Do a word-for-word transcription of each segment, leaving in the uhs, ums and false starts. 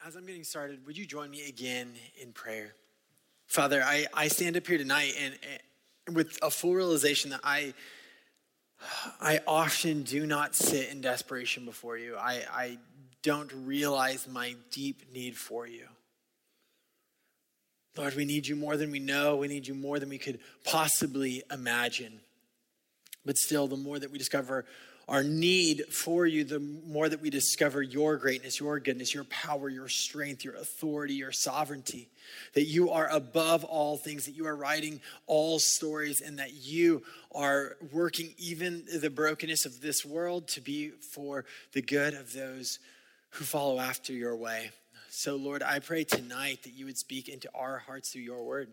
As I'm getting started, would you join me again in prayer? Father, I, I stand up here tonight and, and with a full realization that I I often do not sit in desperation before you. I, I don't realize my deep need for you. Lord, we need you more than we know. We need you more than we could possibly imagine. But still, the more that we discover our need for you, the more that we discover your greatness, your goodness, your power, your strength, your authority, your sovereignty, that you are above all things, that you are writing all stories, and that you are working even the brokenness of this world to be for the good of those who follow after your way. So, Lord, I pray tonight that you would speak into our hearts through your word.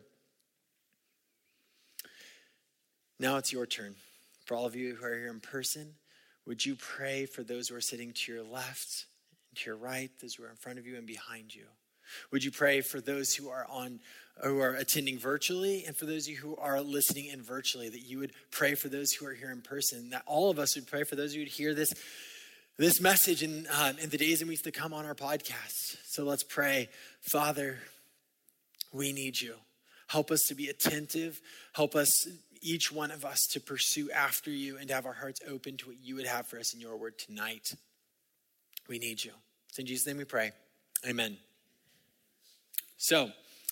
Now it's your turn. For all of you who are here in person, would you pray for those who are sitting to your left and to your right, those who are in front of you and behind you? Would you pray for those who are on, who are attending virtually, and for those of you who are listening in virtually, that you would pray for those who are here in person, that all of us would pray for those who would hear this, this message in, uh, in the days and weeks to come on our podcast. So let's pray. Father, we need you. Help us to be attentive. Help us, each one of us, to pursue after you and to have our hearts open to what you would have for us in your word tonight. We need you. So in Jesus' name we pray. Amen. So,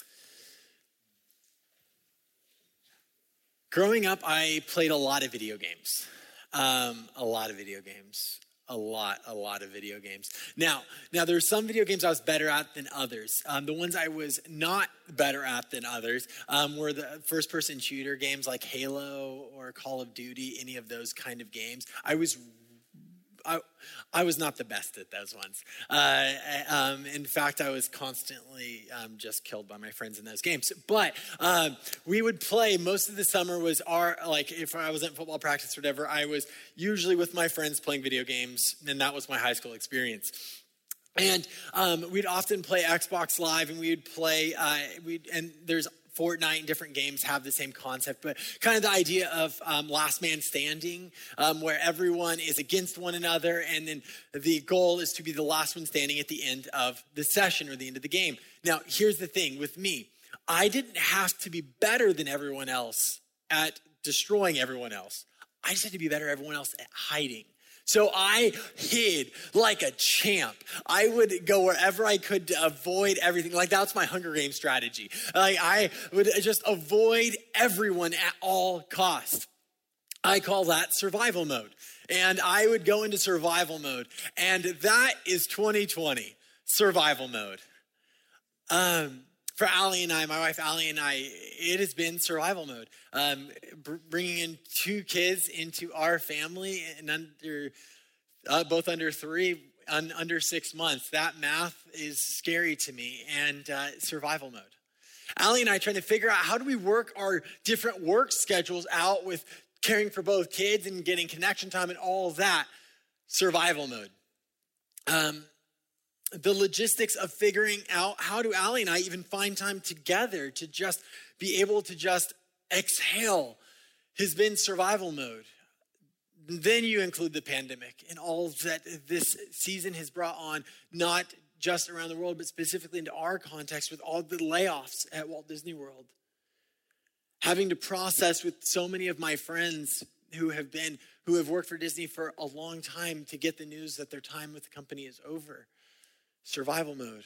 growing up, I played a lot of video games. Um, a lot of video games. A lot, a lot of video games. Now, now there are some video games I was better at than others. Um, the ones I was not better at than others um, were the first-person shooter games like Halo or Call of Duty, any of those kind of games. I was I, I was not the best at those ones. Uh, um, in fact, I was constantly um, just killed by my friends in those games. But um, we would play, most of the summer was our, like if I was at football practice or whatever, I was usually with my friends playing video games, and that was my high school experience. And um, we'd often play Xbox Live, and we'd play, uh, we'd, and there's Fortnite and different games have the same concept, but kind of the idea of um, last man standing, um, where everyone is against one another, and then the goal is to be the last one standing at the end of the session or the end of the game. Now, here's the thing with me. I didn't have to be better than everyone else at destroying everyone else. I just had to be better than everyone else at hiding. So I hid like a champ. I would go wherever I could to avoid everything. Like that's my Hunger Games strategy. Like I would just avoid everyone at all costs. I call that survival mode. And I would go into survival mode. And that is twenty twenty, survival mode. Um, for Allie and I, my wife Allie and I, it has been survival mode. Um, br- bringing in two kids into our family and under, uh, both under three, un- under six months. That math is scary to me, and uh, survival mode. Allie and I trying to figure out how do we work our different work schedules out with caring for both kids and getting connection time and all of that. Survival mode. Um, The logistics of figuring out how do Allie and I even find time together to just be able to just exhale has been survival mode. Then you include the pandemic and all that this season has brought on, not just around the world, but specifically into our context with all the layoffs at Walt Disney World. Having to process with so many of my friends who have been, who have worked for Disney for a long time to get the news that their time with the company is over. Survival mode.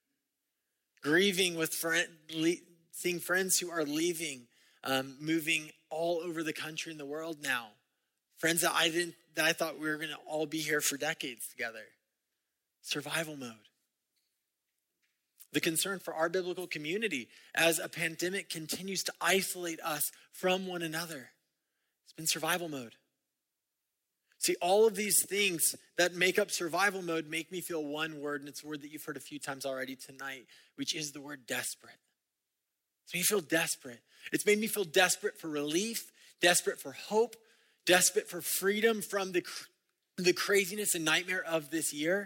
Grieving with friend, le- seeing friends who are leaving, um, moving all over the country and the world now. Friends that I didn't, that I thought we were going to all be here for decades together. Survival mode. The concern for our biblical community as a pandemic continues to isolate us from one another. It's been survival mode. See, all of these things that make up survival mode make me feel one word, and it's a word that you've heard a few times already tonight, which is the word desperate. It's made me feel desperate. It's made me feel desperate for relief, desperate for hope, desperate for freedom from the, the craziness and nightmare of this year.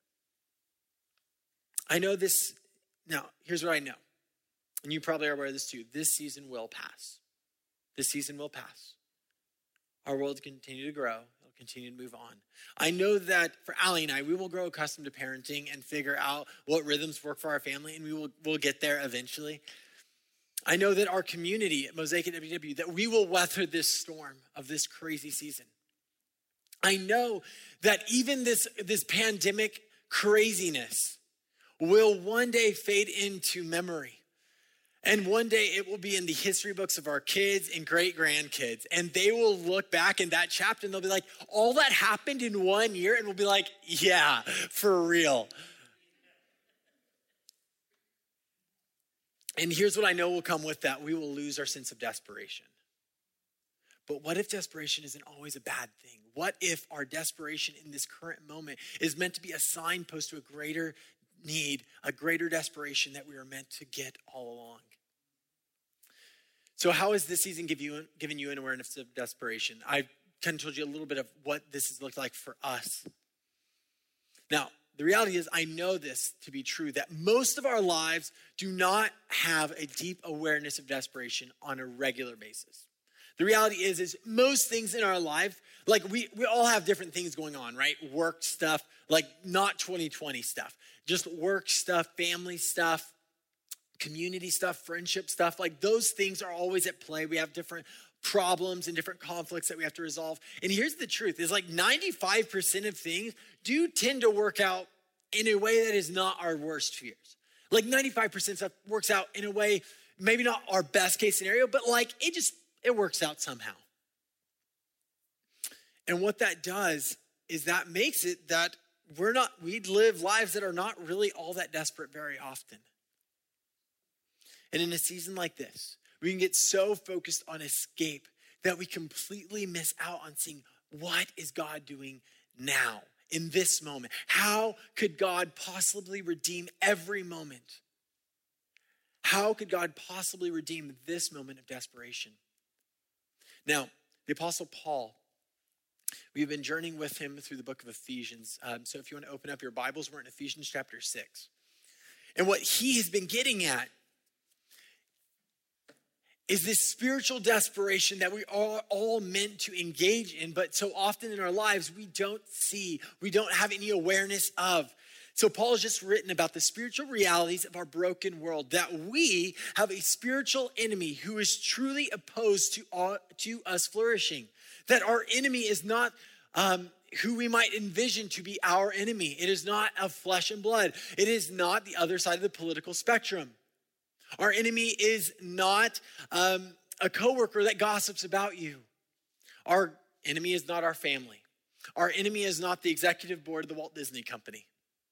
I know this, now, here's what I know, and you probably are aware of this too. This season will pass. This season will pass. Our world will continue to grow. It'll continue to move on. I know that for Allie and I, we will grow accustomed to parenting and figure out what rhythms work for our family, and we will we'll get there eventually. I know that our community at Mosaic at W W, that we will weather this storm of this crazy season. I know that even this, this pandemic craziness will one day fade into memory. And one day it will be in the history books of our kids and great grandkids. And they will look back in that chapter and they'll be like, all that happened in one year? And we'll be like, yeah, for real. And here's what I know will come with that. We will lose our sense of desperation. But what if desperation isn't always a bad thing? What if our desperation in this current moment is meant to be a signpost to a greater need, a greater desperation that we are meant to get all along? So how has this season give you, given you an awareness of desperation? I kind of told you a little bit of what this has looked like for us. Now, the reality is I know this to be true, that most of our lives do not have a deep awareness of desperation on a regular basis. The reality is, is most things in our life, like we, we all have different things going on, right? Work stuff, like not twenty twenty stuff, just work stuff, family stuff, community stuff, friendship stuff. Like those things are always at play. We have different problems and different conflicts that we have to resolve. And here's the truth, is like ninety-five percent of things do tend to work out in a way that is not our worst fears. Like ninety-five percent stuff works out in a way, maybe not our best case scenario, but like it just, it works out somehow. And what that does is that makes it that we're not, we live lives that are not really all that desperate very often. And in a season like this, we can get so focused on escape that we completely miss out on seeing what is God doing now in this moment. How could God possibly redeem every moment? How could God possibly redeem this moment of desperation? Now, the Apostle Paul, we've been journeying with him through the book of Ephesians. Um, so if you want to open up your Bibles, we're in Ephesians chapter six. And what he has been getting at is this spiritual desperation that we are all meant to engage in, but so often in our lives, we don't see, we don't have any awareness of. So Paul has just written about the spiritual realities of our broken world, that we have a spiritual enemy who is truly opposed to, all, to us flourishing. That our enemy is not um, who we might envision to be our enemy. It is not of flesh and blood. It is not the other side of the political spectrum. Our enemy is not um, a coworker that gossips about you. Our enemy is not our family. Our enemy is not the executive board of the Walt Disney Company.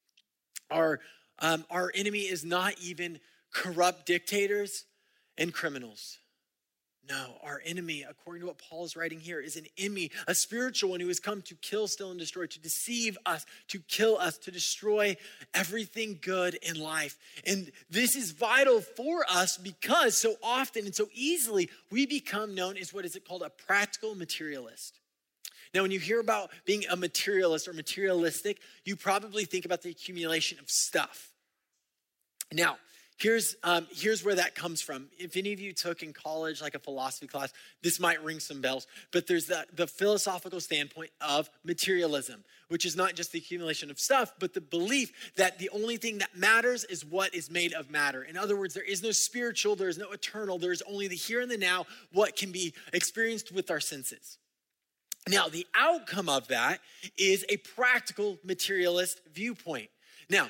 Our, um, our enemy is not even corrupt dictators and criminals. No, our enemy, according to what Paul is writing here, is an enemy, a spiritual one who has come to kill, steal, and destroy, to deceive us, to kill us, to destroy everything good in life. And this is vital for us because so often and so easily we become known as what is it called, a practical materialist. Now, when you hear about being a materialist or materialistic, you probably think about the accumulation of stuff. Now, here's um, here's where that comes from. If any of you took in college like a philosophy class, this might ring some bells. But there's the, the philosophical standpoint of materialism, which is not just the accumulation of stuff, but the belief that the only thing that matters is what is made of matter. In other words, there is no spiritual, there is no eternal, there is only the here and the now, what can be experienced with our senses. Now, the outcome of that is a practical materialist viewpoint. Now,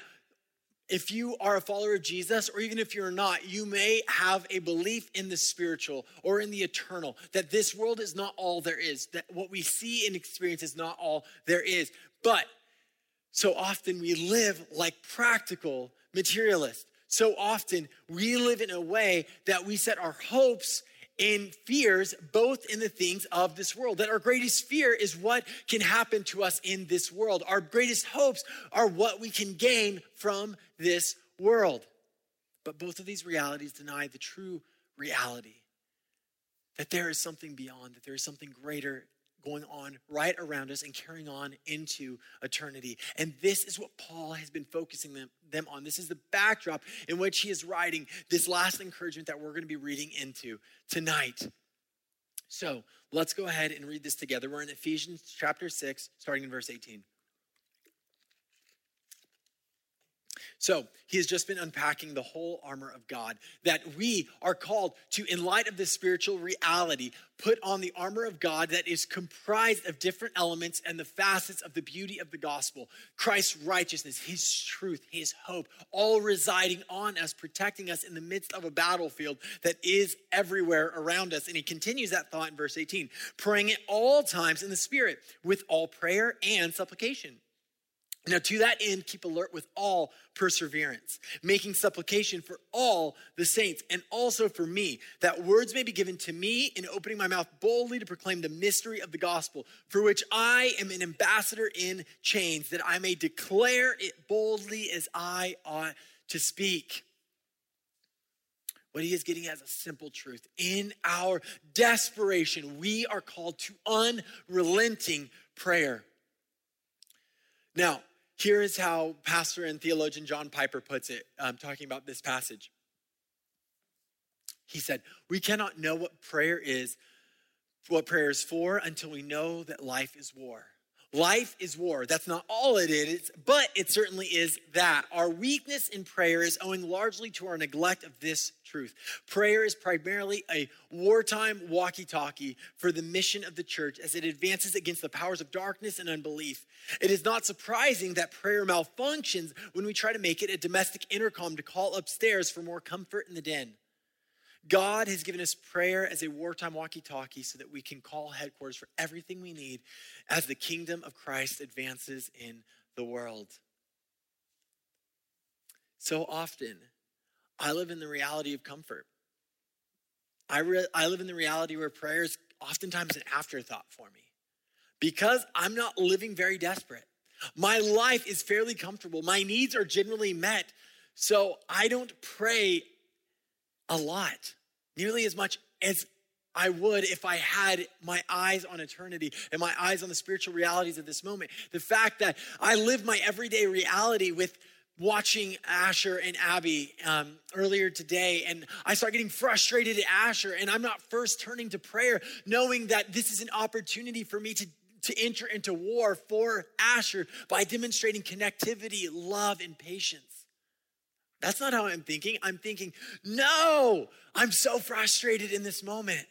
if you are a follower of Jesus, or even if you're not, you may have a belief in the spiritual or in the eternal, that this world is not all there is, that what we see and experience is not all there is. But so often we live like practical materialists. So often we live in a way that we set our hopes in fears, both in the things of this world. That our greatest fear is what can happen to us in this world. Our greatest hopes are what we can gain from this world. But both of these realities deny the true reality. That there is something beyond, that there is something greater going on right around us and carrying on into eternity. And this is what Paul has been focusing them, them on. This is the backdrop in which he is writing this last encouragement that we're going to be reading into tonight. So let's go ahead and read this together. We're in Ephesians chapter six, starting in verse eighteen. So he has just been unpacking the whole armor of God, that we are called to, in light of this spiritual reality, put on the armor of God that is comprised of different elements and the facets of the beauty of the gospel. Christ's righteousness, his truth, his hope, all residing on us, protecting us in the midst of a battlefield that is everywhere around us. And he continues that thought in verse eighteen, praying at all times in the Spirit with all prayer and supplication. Now, to that end, keep alert with all perseverance, making supplication for all the saints and also for me, that words may be given to me in opening my mouth boldly to proclaim the mystery of the gospel, for which I am an ambassador in chains, that I may declare it boldly as I ought to speak. What he is getting at is a simple truth. In our desperation, we are called to unrelenting prayer. Now, here is how pastor and theologian John Piper puts it, um, talking about this passage. He said, we cannot know what prayer is, what prayer is for, until we know that life is war. Life is war. That's not all it is, but it certainly is that. Our weakness in prayer is owing largely to our neglect of this truth. Prayer is primarily a wartime walkie-talkie for the mission of the church as it advances against the powers of darkness and unbelief. It is not surprising that prayer malfunctions when we try to make it a domestic intercom to call upstairs for more comfort in the den. God has given us prayer as a wartime walkie-talkie so that we can call headquarters for everything we need as the kingdom of Christ advances in the world. So often, I live in the reality of comfort. I, re- I live in the reality where prayer is oftentimes an afterthought for me because I'm not living very desperate. My life is fairly comfortable. My needs are generally met, so I don't pray a lot, nearly as much as I would if I had my eyes on eternity and my eyes on the spiritual realities of this moment. The fact that I live my everyday reality with watching Asher and Abby um, earlier today, and I start getting frustrated at Asher, and I'm not first turning to prayer, knowing that this is an opportunity for me to to enter into war for Asher by demonstrating connectivity, love, and patience. That's not how I'm thinking. I'm thinking, no, I'm so frustrated in this moment.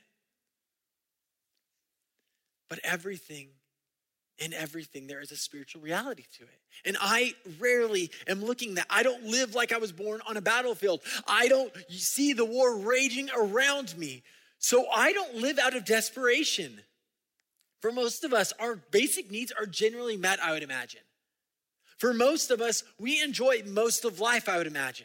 But everything, in everything, there is a spiritual reality to it. And I rarely am looking that. I don't live like I was born on a battlefield. I don't see the war raging around me. So I don't live out of desperation. For most of us, our basic needs are generally met, I would imagine. For most of us, we enjoy most of life, I would imagine.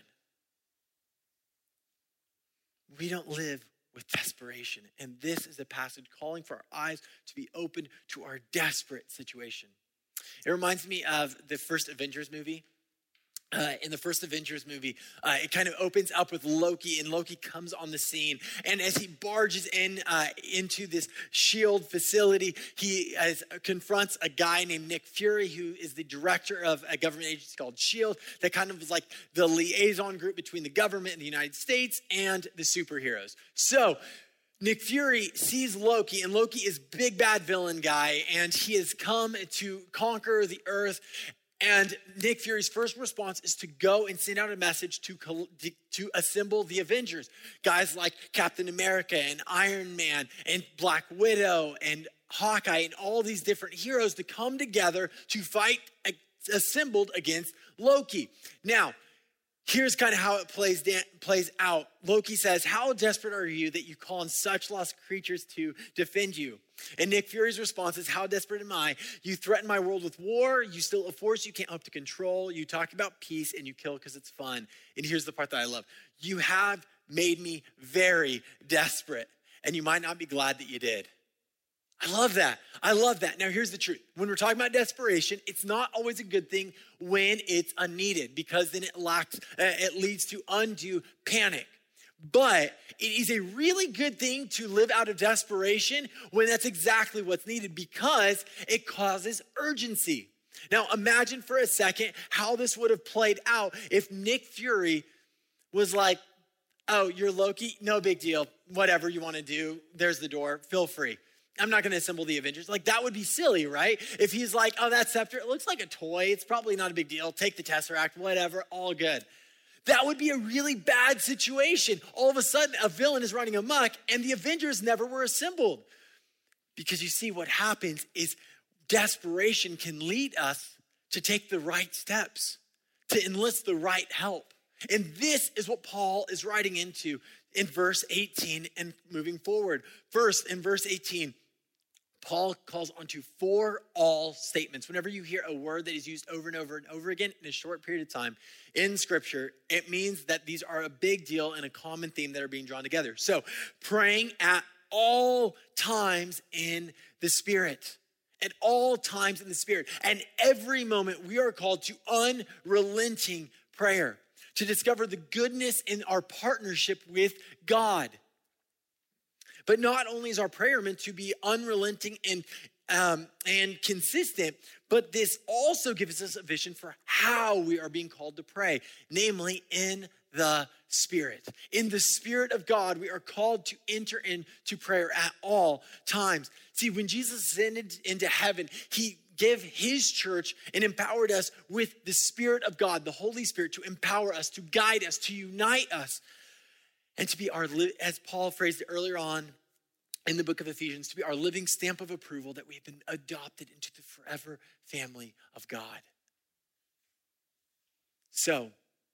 We don't live with desperation. And this is a passage calling for our eyes to be open to our desperate situation. It reminds me of the first Avengers movie. Uh, in the first Avengers movie, uh, it kind of opens up with Loki, and Loki comes on the scene. And as he barges in uh, into this SHIELD facility, he has, uh, confronts a guy named Nick Fury, who is the director of a government agency called SHIELD, that kind of is like the liaison group between the government in the United States and the superheroes. So Nick Fury sees Loki, and Loki is big bad villain guy, and he has come to conquer the earth. And Nick Fury's first response is to go and send out a message to, to assemble the Avengers. Guys like Captain America and Iron Man and Black Widow and Hawkeye and all these different heroes to come together to fight assembled against Loki. Now, here's kind of how it plays, da- plays out. Loki says, how desperate are you that you call on such lost creatures to defend you? And Nick Fury's response is, how desperate am I? You threaten my world with war. You still a force you can't hope to control. You talk about peace and you kill because it's fun. And here's the part that I love. You have made me very desperate, and you might not be glad that you did. I love that. I love that. Now, here's the truth. When we're talking about desperation, it's not always a good thing when it's unneeded, because then it lacks, uh, it leads to undue panic. But it is a really good thing to live out of desperation when that's exactly what's needed, because it causes urgency. Now, imagine for a second how this would have played out if Nick Fury was like, Oh, you're Loki? No big deal. Whatever you want to do, there's the door. Feel free. I'm not going to assemble the Avengers. Like, that would be silly, right? If he's like, oh, that scepter, it looks like a toy. It's probably not a big deal. Take the Tesseract, whatever, all good. That would be a really bad situation. All of a sudden, a villain is running amok, and the Avengers never were assembled. Because you see, what happens is desperation can lead us to take the right steps, to enlist the right help. And this is what Paul is writing into in verse eighteen and moving forward. First, in verse eighteen, Paul calls onto for all statements. Whenever you hear a word that is used over and over and over again in a short period of time in Scripture, it means that these are a big deal and a common theme that are being drawn together. So praying at all times in the Spirit. At all times in the Spirit. And every moment we are called to unrelenting prayer, to discover the goodness in our partnership with God. But not only is our prayer meant to be unrelenting and, um, and consistent, but this also gives us a vision for how we are being called to pray, namely in the Spirit. In the Spirit of God, we are called to enter into prayer at all times. See, when Jesus ascended into heaven, he gave his church and empowered us with the Spirit of God, the Holy Spirit, to empower us, to guide us, to unite us, and to be our, as Paul phrased it earlier on in the book of Ephesians, to be our living stamp of approval that we've been adopted into the forever family of God. So,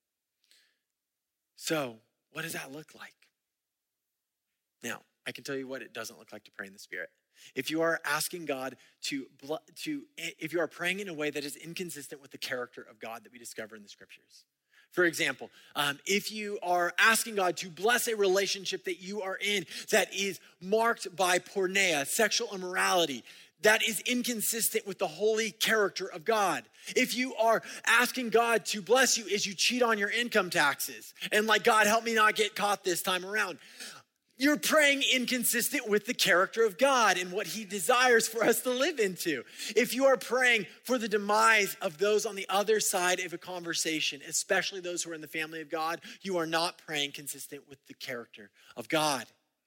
so what does that look like? Now, I can tell you what it doesn't look like to pray in the Spirit. If you are asking God to, to, if you are praying in a way that is inconsistent with the character of God that we discover in the Scriptures. For example, um, if you are asking God to bless a relationship that you are in that is marked by porneia, sexual immorality, that is inconsistent with the holy character of God. If you are asking God to bless you as you cheat on your income taxes and like, God, help me not get caught this time around, you're praying inconsistent with the character of God and what he desires for us to live into. If you are praying for the demise of those on the other side of a conversation, especially those who are in the family of God, you are not praying consistent with the character of God.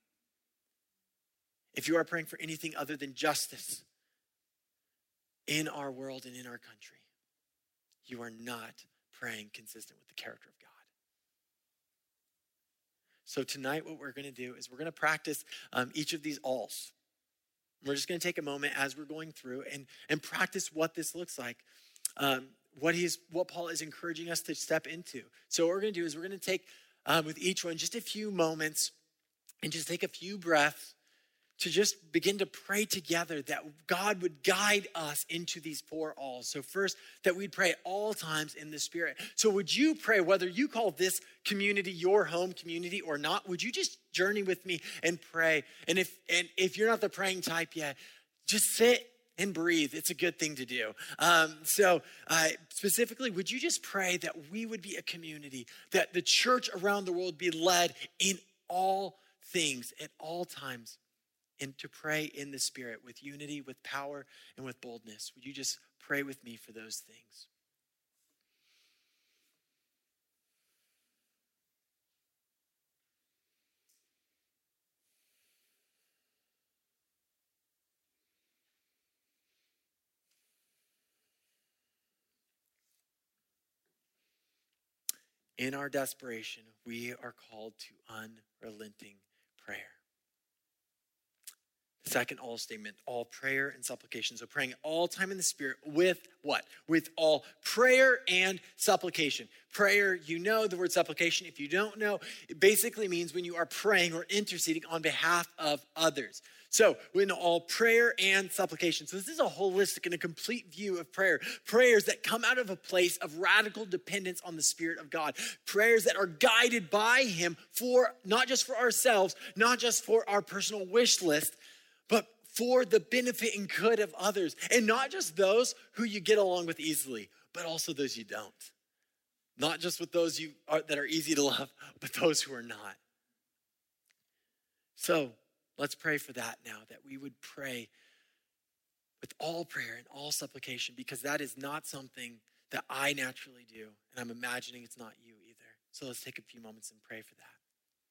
If you are praying for anything other than justice in our world and in our country, you are not praying consistent with the character of God. So tonight what we're going to do is we're going to practice um, each of these alls. We're just going to take a moment as we're going through and, and practice what this looks like, um, what he's, what Paul is encouraging us to step into. So what we're going to do is we're going to take um, with each one just a few moments and just take a few breaths to just begin to pray together that God would guide us into these four alls. So first, that we'd pray all times in the Spirit. So would you pray, whether you call this community your home community or not, would you just journey with me and pray? And if and if you're not the praying type yet, just sit and breathe. It's a good thing to do. Um, so uh, specifically, would you just pray that we would be a community, that the church around the world be led in all things at all times, and to pray in the Spirit with unity, with power, and with boldness? Would you just pray with me for those things? In our desperation, we are called to unrelenting prayer. Second all statement, all prayer and supplication. So praying all time in the Spirit with what? With all prayer and supplication. Prayer, you know the word supplication. If you don't know, it basically means when you are praying or interceding on behalf of others. So in all prayer and supplication. So this is a holistic and a complete view of prayer. Prayers that come out of a place of radical dependence on the Spirit of God. Prayers that are guided by him for, not just for ourselves, not just for our personal wish list, but for the benefit and good of others. And not just those who you get along with easily, but also those you don't. Not just with those you are, that are easy to love, but those who are not. So let's pray for that now, that we would pray with all prayer and all supplication, because that is not something that I naturally do. And I'm imagining it's not you either. So let's take a few moments and pray for that.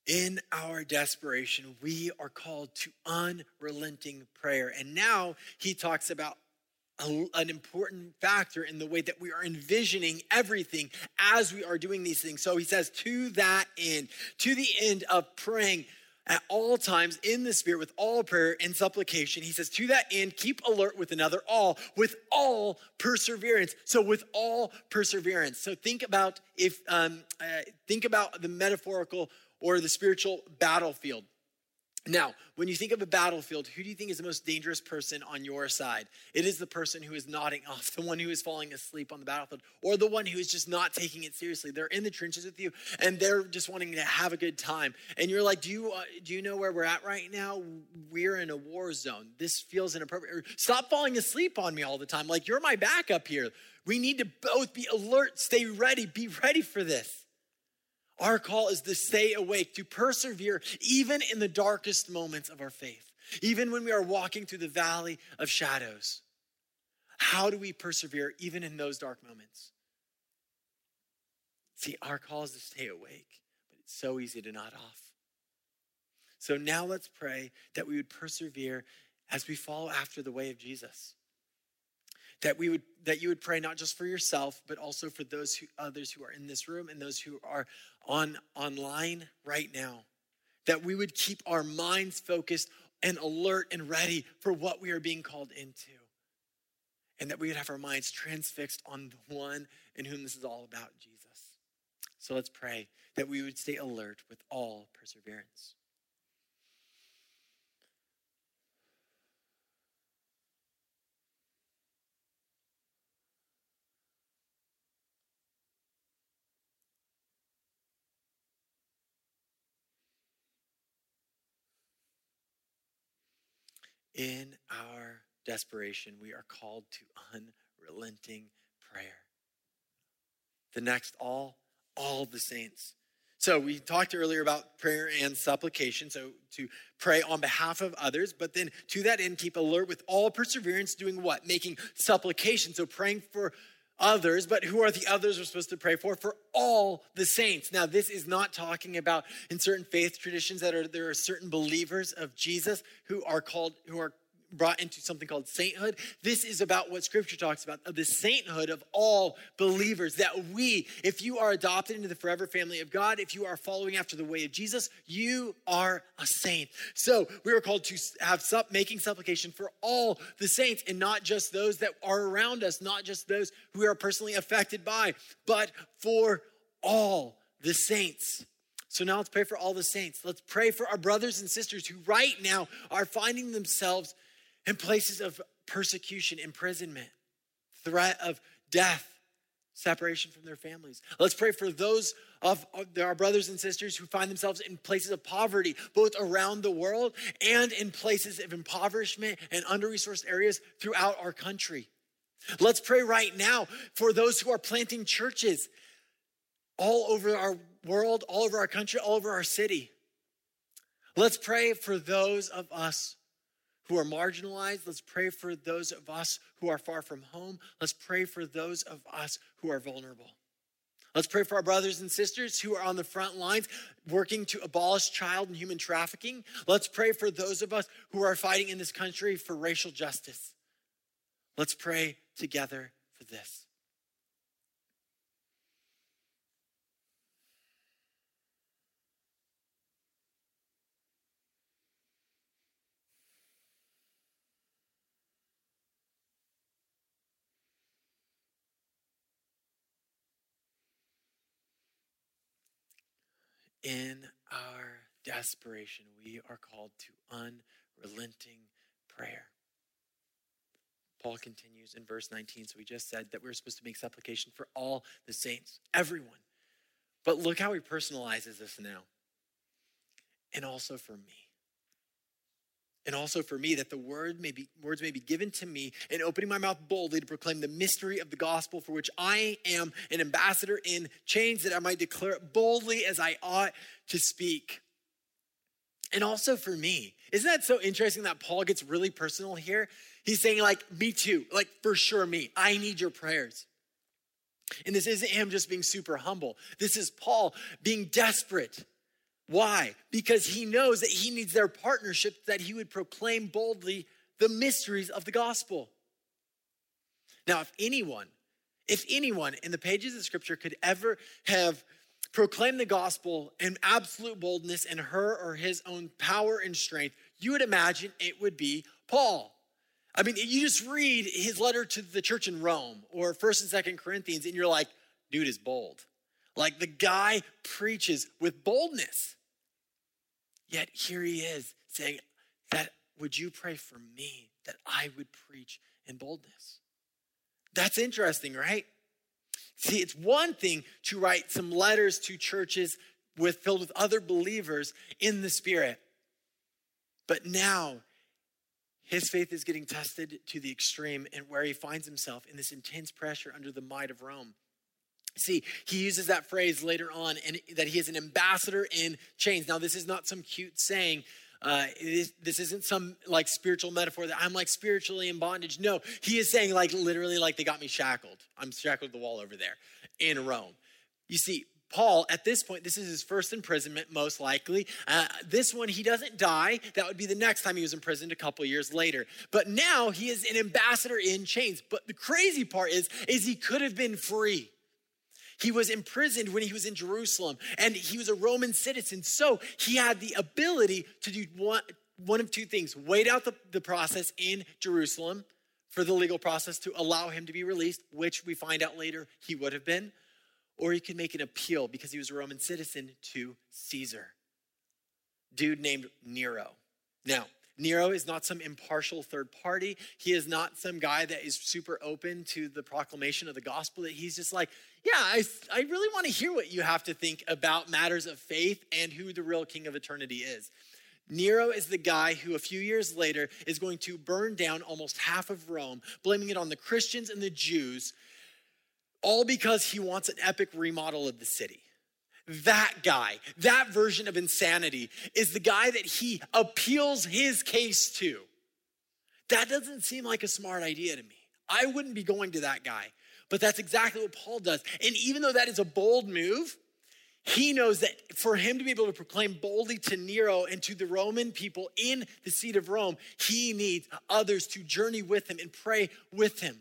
In our desperation, we are called to unrelenting prayer. And now he talks about a, an important factor in the way that we are envisioning everything as we are doing these things. So he says, to that end, to the end of praying at all times in the Spirit with all prayer and supplication. He says, to that end, keep alert with another all, with all perseverance. So with all perseverance. So think about if, um, uh, think about the metaphorical or the spiritual battlefield. Now, when you think of a battlefield, who do you think is the most dangerous person on your side? It is the person who is nodding off, the one who is falling asleep on the battlefield, or the one who is just not taking it seriously. They're in the trenches with you, and they're just wanting to have a good time. And you're like, do you uh, do you know where we're at right now? We're in a war zone. This feels inappropriate. Or, stop falling asleep on me all the time. Like, you're my backup here. We need to both be alert, stay ready, be ready for this. Our call is to stay awake, to persevere even in the darkest moments of our faith, even when we are walking through the valley of shadows. How do we persevere even in those dark moments? See, our call is to stay awake, but it's so easy to nod off. So now let's pray that we would persevere as we follow after the way of Jesus. That we would, that you would pray not just for yourself, but also for those who, others who are in this room and those who are on online right now. That we would keep our minds focused and alert and ready for what we are being called into. And that we would have our minds transfixed on the one in whom this is all about, Jesus. So let's pray that we would stay alert with all perseverance. In our desperation, we are called to unrelenting prayer. The next all, all the saints. So we talked earlier about prayer and supplication, so to pray on behalf of others, but then to that end, keep alert with all perseverance, doing what? Making supplication, so praying for others, but who are the others we're supposed to pray for? For all the saints. Now, this is not talking about in certain faith traditions that are there are certain believers of Jesus who are called, who are brought into something called sainthood. This is about what Scripture talks about, of the sainthood of all believers, that we, if you are adopted into the forever family of God, if you are following after the way of Jesus, you are a saint. So we are called to have sup, making supplication for all the saints, and not just those that are around us, not just those who are personally affected by, but for all the saints. So now let's pray for all the saints. Let's pray for our brothers and sisters who right now are finding themselves in places of persecution, imprisonment, threat of death, separation from their families. Let's pray for those of our brothers and sisters who find themselves in places of poverty, both around the world and in places of impoverishment and under-resourced areas throughout our country. Let's pray right now for those who are planting churches all over our world, all over our country, all over our city. Let's pray for those of us who are marginalized. Let's pray for those of us who are far from home. Let's pray for those of us who are vulnerable. Let's pray for our brothers and sisters who are on the front lines working to abolish child and human trafficking. Let's pray for those of us who are fighting in this country for racial justice. Let's pray together for this. In our desperation, we are called to unrelenting prayer. Paul continues in verse nineteen. So we just said that we're supposed to make supplication for all the saints, everyone. But look how he personalizes this now. And also for me. And also for me, that the word may be, words may be given to me, and opening my mouth boldly to proclaim the mystery of the gospel, for which I am an ambassador in chains, that I might declare it boldly as I ought to speak. And also for me. Isn't that so interesting that Paul gets really personal here? He's saying, like, me too, like for sure me. I need your prayers. And this isn't him just being super humble. This is Paul being desperate. Why? Because he knows that he needs their partnership, that he would proclaim boldly the mysteries of the gospel. Now, if anyone, if anyone in the pages of scripture could ever have proclaimed the gospel in absolute boldness in her or his own power and strength, you would imagine it would be Paul. I mean, you just read his letter to the church in Rome or First and Second Corinthians, and you're like, dude is bold. Like, the guy preaches with boldness. Yet here he is saying that, would you pray for me that I would preach in boldness? That's interesting, right? See, it's one thing to write some letters to churches with filled with other believers in the Spirit. But now his faith is getting tested to the extreme, and where he finds himself in this intense pressure under the might of Rome. See, he uses that phrase later on, and that he is an ambassador in chains. Now, this is not some cute saying. Uh, it is, this isn't some like spiritual metaphor that I'm like spiritually in bondage. No, he is saying like literally like they got me shackled. I'm shackled to the wall over there in Rome. You see, Paul, at this point, this is his first imprisonment, most likely. Uh, this one, he doesn't die. That would be the next time he was imprisoned a couple years later. But now he is an ambassador in chains. But the crazy part is, is he could have been free. He was imprisoned when he was in Jerusalem, and he was a Roman citizen. So he had the ability to do one, one of two things: wait out the, the process in Jerusalem for the legal process to allow him to be released, which we find out later he would have been, or he could make an appeal because he was a Roman citizen to Caesar, dude named Nero. Now, Nero is not some impartial third party. He is not some guy that is super open to the proclamation of the gospel. That he's just like, yeah, I, I really want to hear what you have to think about matters of faith and who the real king of eternity is. Nero is the guy who a few years later is going to burn down almost half of Rome, blaming it on the Christians and the Jews, all because he wants an epic remodel of the city. That guy, that version of insanity is the guy that he appeals his case to. That doesn't seem like a smart idea to me. I wouldn't be going to that guy, but that's exactly what Paul does. And even though that is a bold move, he knows that for him to be able to proclaim boldly to Nero and to the Roman people in the seat of Rome, he needs others to journey with him and pray with him.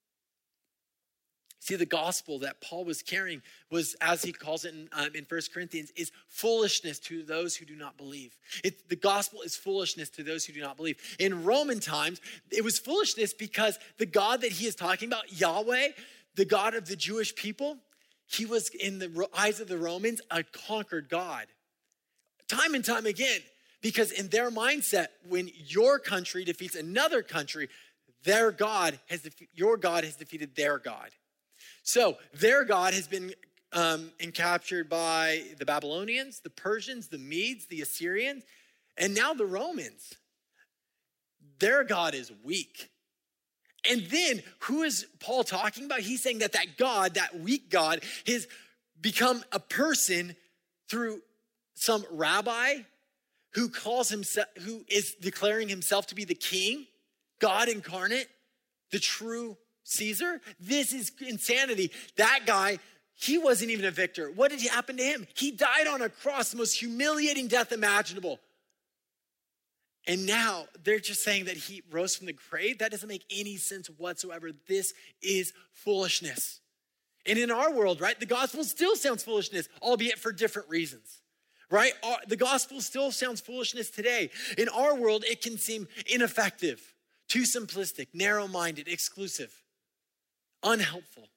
See, the gospel that Paul was carrying was, as he calls it in, um, in First Corinthians, is foolishness to those who do not believe. It, the gospel is foolishness to those who do not believe. In Roman times, it was foolishness because the God that he is talking about, Yahweh, the God of the Jewish people, he was in the eyes of the Romans a conquered God. Time and time again, because in their mindset, when your country defeats another country, their God has defe- your God has defeated their God. So their God has been um, captured by the Babylonians, the Persians, the Medes, the Assyrians, and now the Romans. Their God is weak. And then who is Paul talking about? He's saying that that God, that weak God, has become a person through some rabbi who calls himself, who is declaring himself to be the king, God incarnate, the true Caesar. This is insanity. That guy, he wasn't even a victor. What did happen to him? He died on a cross, the most humiliating death imaginable. And now they're just saying that he rose from the grave. That doesn't make any sense whatsoever. This is foolishness. And in our world, right, the gospel still sounds foolishness, albeit for different reasons, right? The gospel still sounds foolishness today. In our world, it can seem ineffective, too simplistic, narrow-minded, exclusive, unhelpful.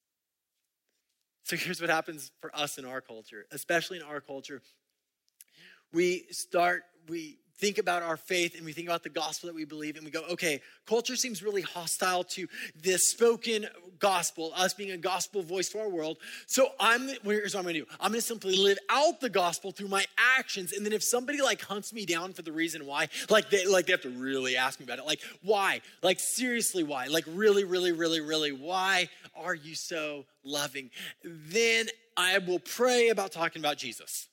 So here's what happens for us in our culture, especially in our culture. We start, we think about our faith and we think about the gospel that we believe, and we go, okay, culture seems really hostile to this spoken gospel, us being a gospel voice to our world. So I'm, here's what I'm gonna do. I'm gonna simply live out the gospel through my actions. And then if somebody like hunts me down for the reason why, like they, like they have to really ask me about it. Like, why? Like, seriously, why? Like, really, really, really, really, why are you so loving? Then I will pray about talking about Jesus.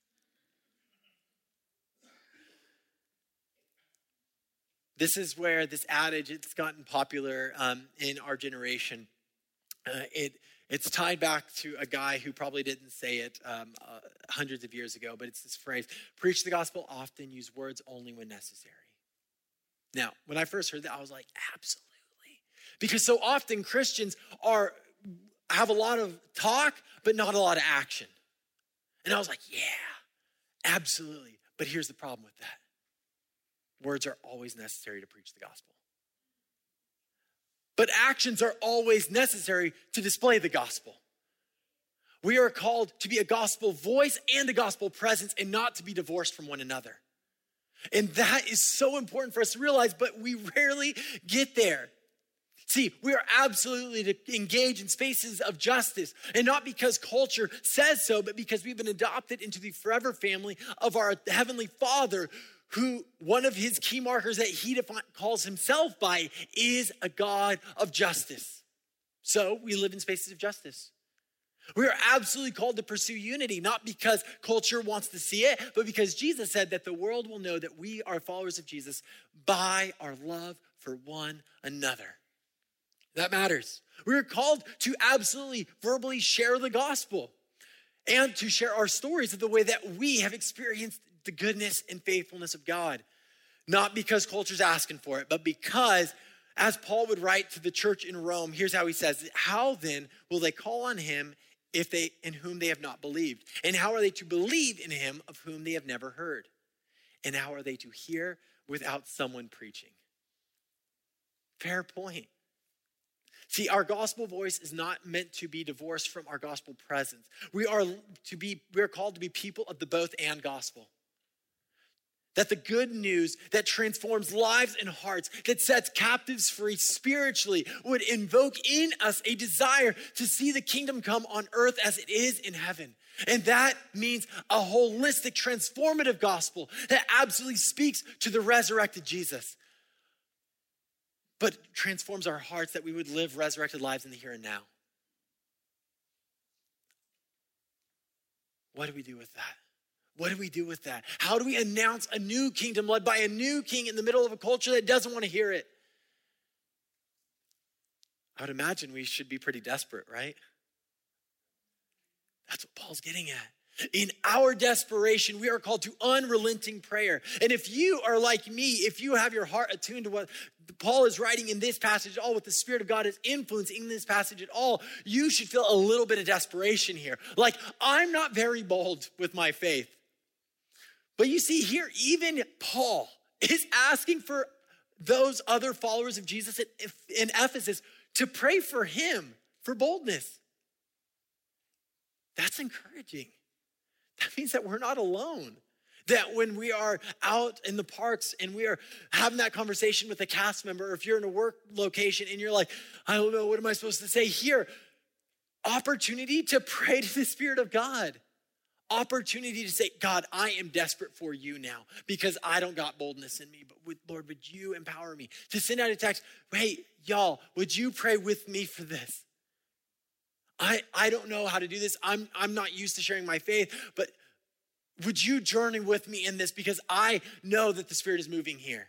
This is where this adage, it's gotten popular um, in our generation. Uh, it It's tied back to a guy who probably didn't say it um, uh, hundreds of years ago, but it's this phrase, preach the gospel often, use words only when necessary. Now, when I first heard that, I was like, absolutely. Because so often Christians are have a lot of talk, but not a lot of action. And I was like, yeah, absolutely. But here's the problem with that. Words are always necessary to preach the gospel. But actions are always necessary to display the gospel. We are called to be a gospel voice and a gospel presence and not to be divorced from one another. And that is so important for us to realize, but we rarely get there. See, we are absolutely to engage in spaces of justice, and not because culture says so, but because we've been adopted into the forever family of our Heavenly Father, who one of his key markers that he defi- calls himself by is a God of justice. So we live in spaces of justice. We are absolutely called to pursue unity, not because culture wants to see it, but because Jesus said that the world will know that we are followers of Jesus by our love for one another. That matters. We are called to absolutely verbally share the gospel and to share our stories of the way that we have experienced the goodness and faithfulness of God. Not because culture's asking for it, but because, as Paul would write to the church in Rome, here's how he says, how then will they call on him if they in whom they have not believed? And how are they to believe in him of whom they have never heard? And how are they to hear without someone preaching? Fair point. See, our gospel voice is not meant to be divorced from our gospel presence. We are to be, we are called to be people of the both and gospel. That the good news that transforms lives and hearts, that sets captives free spiritually, would invoke in us a desire to see the kingdom come on earth as it is in heaven. And that means a holistic, transformative gospel that absolutely speaks to the resurrected Jesus, but transforms our hearts that we would live resurrected lives in the here and now. What do we do with that? What do we do with that? How do we announce a new kingdom led by a new king in the middle of a culture that doesn't want to hear it? I would imagine we should be pretty desperate, right? That's what Paul's getting at. In our desperation, we are called to unrelenting prayer. And if you are like me, if you have your heart attuned to what Paul is writing in this passage at all, what the Spirit of God is influencing in this passage at all, you should feel a little bit of desperation here. Like, I'm not very bold with my faith. But you see here, even Paul is asking for those other followers of Jesus in Ephesus to pray for him for boldness. That's encouraging. That means that we're not alone. That when we are out in the parks and we are having that conversation with a cast member, or if you're in a work location and you're like, I don't know, what am I supposed to say here? Opportunity to pray to the Spirit of God. Opportunity to say, God, I am desperate for you now because I don't got boldness in me, but would, Lord, would you empower me? To send out a text, hey, y'all, would you pray with me for this? I, I don't know how to do this. I'm, I'm not used to sharing my faith, but would you journey with me in this because I know that the Spirit is moving here.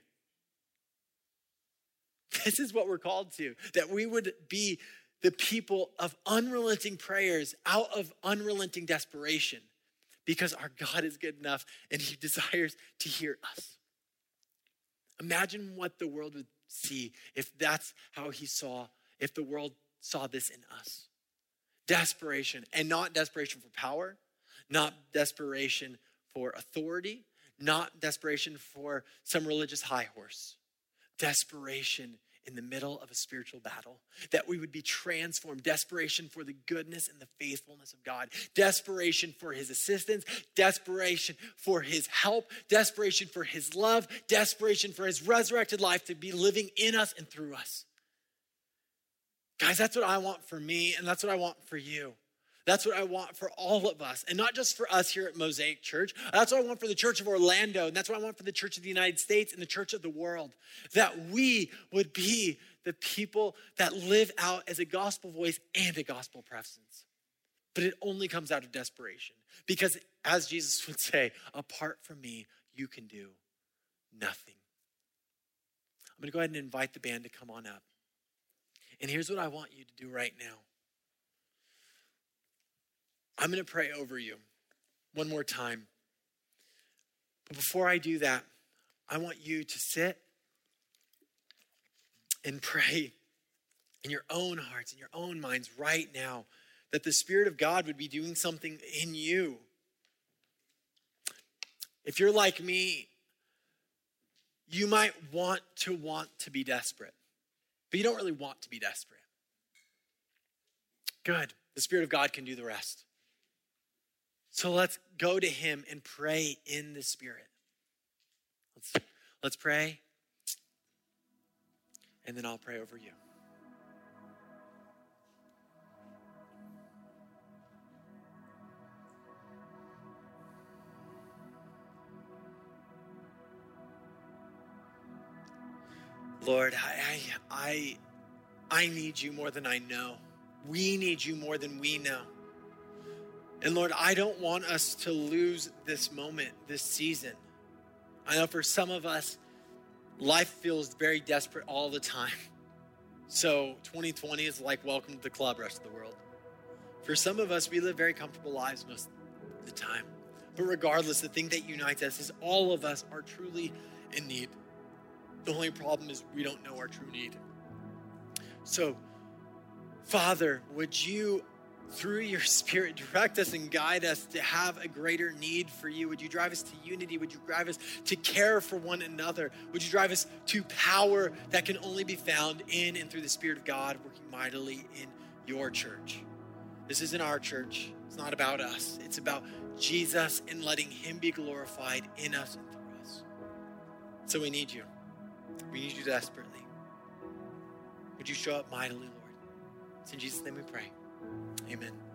This is what we're called to, that we would be the people of unrelenting prayers out of unrelenting desperation because our God is good enough and he desires to hear us. Imagine what the world would see if that's how he saw, if the world saw this in us. Desperation, and not desperation for power, not desperation for authority, not desperation for some religious high horse. Desperation in the middle of a spiritual battle, that we would be transformed. Desperation for the goodness and the faithfulness of God. Desperation for his assistance. Desperation for his help. Desperation for his love. Desperation for his resurrected life to be living in us and through us. Guys, that's what I want for me, and that's what I want for you. That's what I want for all of us, and not just for us here at Mosaic Church. That's what I want for the Church of Orlando, and that's what I want for the Church of the United States and the Church of the world, that we would be the people that live out as a gospel voice and a gospel presence. But it only comes out of desperation, because as Jesus would say, apart from me, you can do nothing. I'm gonna go ahead and invite the band to come on up. And here's what I want you to do right now. I'm going to pray over you one more time. But before I do that, I want you to sit and pray in your own hearts, in your own minds right now, that the Spirit of God would be doing something in you. If you're like me, you might want to want to be desperate, but you don't really want to be desperate. Good. The Spirit of God can do the rest. So let's go to him and pray in the Spirit. Let's, let's pray, and then I'll pray over you. Lord, I, I, I need you more than I know. We need you more than we know. And Lord, I don't want us to lose this moment, this season. I know for some of us, life feels very desperate all the time. So twenty twenty is like welcome to the club, rest of the world. For some of us, we live very comfortable lives most of the time. But regardless, the thing that unites us is all of us are truly in need. The only problem is we don't know our true need. So, Father, would you, through your Spirit, direct us and guide us to have a greater need for you? Would you drive us to unity? Would you drive us to care for one another? Would you drive us to power that can only be found in and through the Spirit of God working mightily in your church? This isn't our church. It's not about us. It's about Jesus and letting him be glorified in us and through us. So we need you. We need you desperately. Would you show up mightily, Lord? It's in Jesus' name we pray. Amen.